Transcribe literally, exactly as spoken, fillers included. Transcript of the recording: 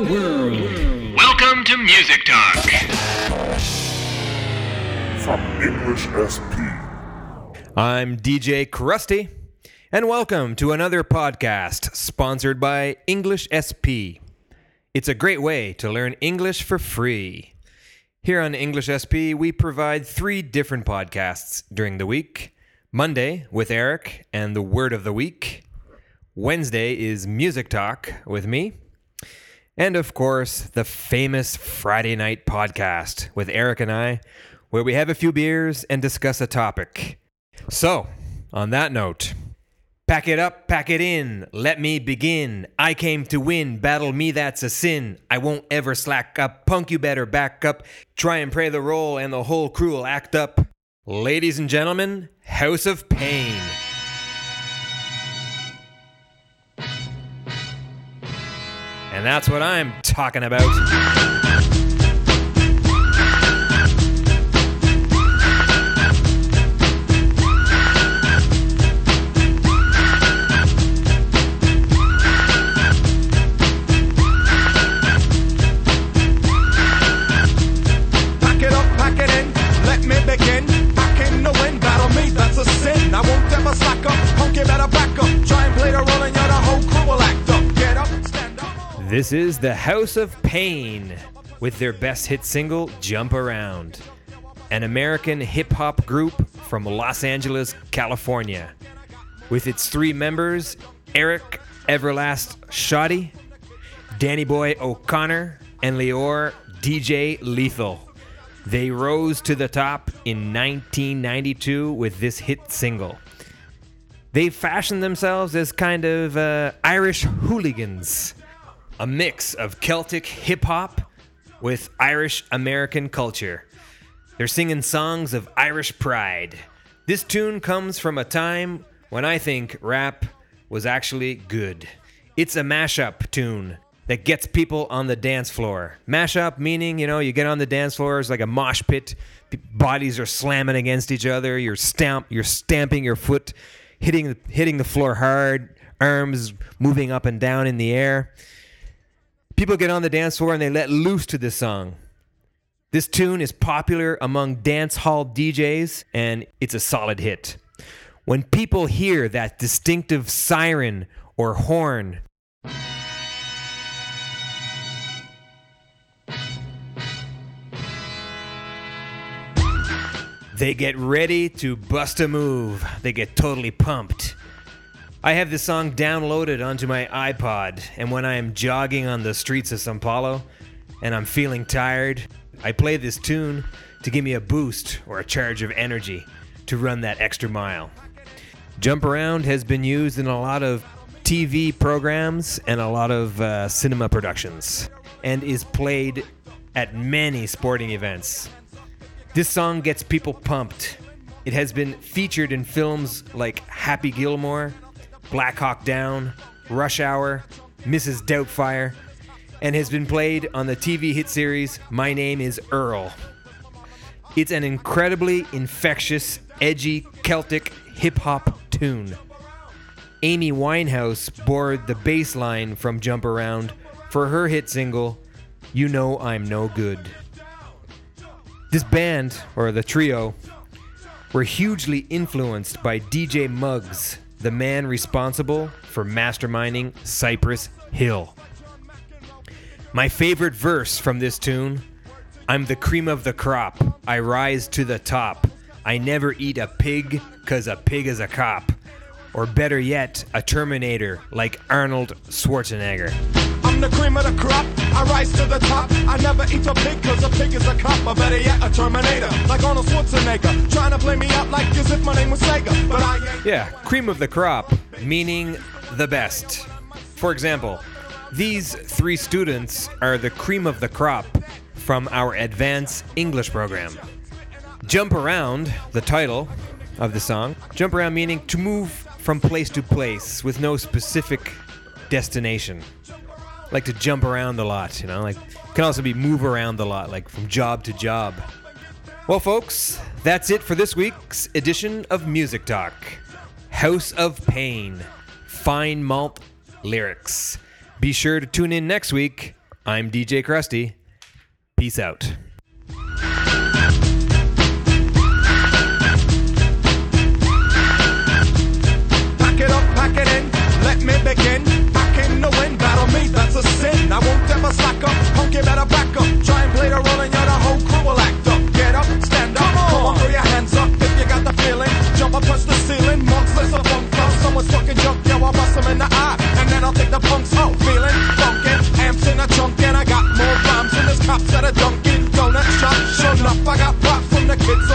the world. Welcome to Music Talk. From English S P. I'm D J Krusty, and welcome to another podcast sponsored by English S P. It's a great way to learn English for free. Here on English S P, we provide three different podcasts during the week. Monday with Eric and the Word of the Week. Wednesday is Music Talk with me. And of course, the famous Friday night podcast with Eric and I, where we have a few beers and discuss a topic. So, on that note, pack it up, pack it in, let me begin. I came to win, battle me, that's a sin. I won't ever slack up, punk you better back up. Try and pray the role and the whole crew will act up. Ladies and gentlemen, House of Pain. And that's what I'm talking about. Pack it up, pack it in, let me begin. I came to win, battle me, that's a sin. I won't ever slack up, punk you better back up. Try and play the role and you're the whole crew will act up. Get up, stand up. This is the House of Pain with their best hit single, Jump Around. An American hip-hop group from Los Angeles, California. With its three members, Eric Everlast Shoddy, Danny Boy O'Connor, and Leor D J Lethal. They rose to the top in nineteen ninety-two with this hit single. They fashioned themselves as kind of uh, Irish hooligans. A mix of Celtic hip-hop with Irish-American culture. They're singing songs of Irish pride. This tune comes from a time when I think rap was actually good. It's a mashup tune that gets people on the dance floor. Mashup meaning, you know, you get on the dance floor, it's like a mosh pit. Bodies are slamming against each other. You're stamp, you're stamping your foot, hitting, hitting the floor hard, arms moving up and down in the air. People get on the dance floor and they let loose to this song. This tune is popular among dance hall D Js and it's a solid hit. When people hear that distinctive siren or horn, they get ready to bust a move. They get totally pumped. I have this song downloaded onto my iPod, and when I am jogging on the streets of Sao Paulo and I'm feeling tired, I play this tune to give me a boost or a charge of energy to run that extra mile. Jump Around has been used in a lot of T V programs and a lot of uh, cinema productions, and is played at many sporting events. This song gets people pumped. It has been featured in films like Happy Gilmore, Black Hawk Down, Rush Hour, Missus Doubtfire, and has been played on the T V hit series My Name is Earl. It's an incredibly infectious, edgy, Celtic hip-hop tune. Amy Winehouse borrowed the bass line from Jump Around for her hit single, You Know I'm No Good. This band, or the trio, were hugely influenced by D J Muggs, the man responsible for masterminding Cypress Hill. My favorite verse from this tune, I'm the cream of the crop, I rise to the top, I never eat a pig, cause a pig is a cop. Or better yet, a Terminator like Arnold Schwarzenegger. I'm the cream of the crop, I rise to the top. I never eat a pig cause a pig is a cop. Or better yet, a Terminator, like Arnold Schwarzenegger. Trying to play me out like as if my name was Sega. But I ain't. Yeah, cream of the crop, meaning the best. For example, these three students are the cream of the crop from our advanced English program. Jump Around, the title of the song. Jump around meaning to move from place to place with no specific destination. Like to jump around a lot, you know, like can also be move around a lot, like from job to job. Well, folks, that's it for this week's edition of Music Talk. House of Pain, fine malt lyrics. Be sure to tune in next week I'm D J Krusty. Peace out. Pack it up, pack it in, let me begin. Back in the wind, battle me, that's a sin. I won't ever slack up, punk, you better back up. Try and play the role and you're the whole crew will act up. Get up, stand up, come on, come on, throw your hands up if you got the feeling. Jump up, touch the ceiling, monks, let's a funk flow. Someone's fucking junk, yo, I'll bust them in the eye. And then I'll take the punks out, feeling funkin'. Amps in a chunk and I got more rhymes than this cops at a Dunkin' Donut shop. Sure enough, I got props from the kids